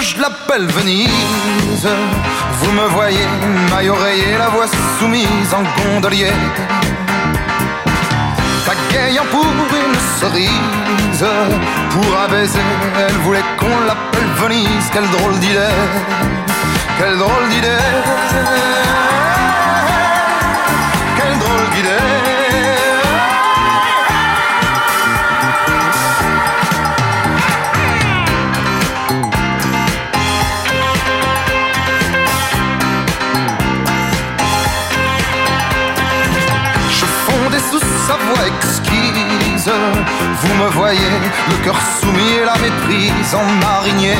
je l'appelle Venise. Vous me voyez, maille oreiller, la voix soumise en gondolier, pagayant pour une cerise. Pour un baiser, elle voulait qu'on l'appelle Venise. Quelle drôle d'idée, quelle drôle d'idée, quelle drôle d'idée. Sa voix exquise, vous me voyez, le cœur soumis et la méprise en marinier.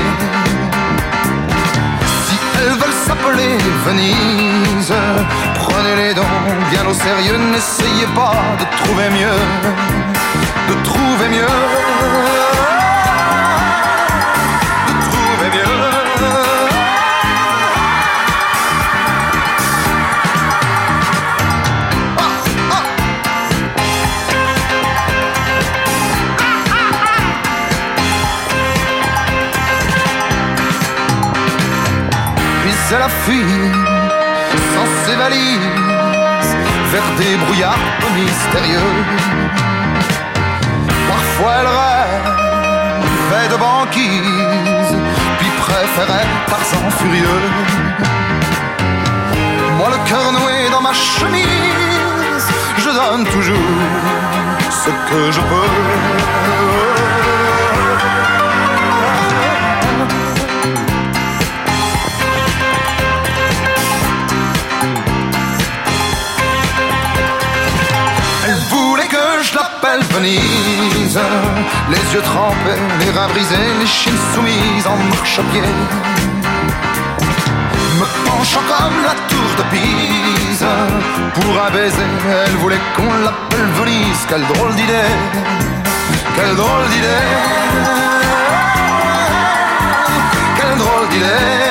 Si elles veulent s'appeler Venise, prenez-les donc bien au sérieux, n'essayez pas de trouver mieux, de trouver mieux, de trouver mieux. Elle a fui sans ses valises vers des brouillards mystérieux. Parfois elle rêvait de banquise, puis préférait Tarzan furieux. Moi le cœur noué dans ma chemise, je donne toujours ce que je peux. Venise, les yeux trempés, les reins brisés, les chines soumises en marche à pied. Me penchant comme la tour de Pise, pour un baiser, elle voulait qu'on l'appelle Venise. Quelle drôle d'idée, quelle drôle d'idée, quelle drôle d'idée.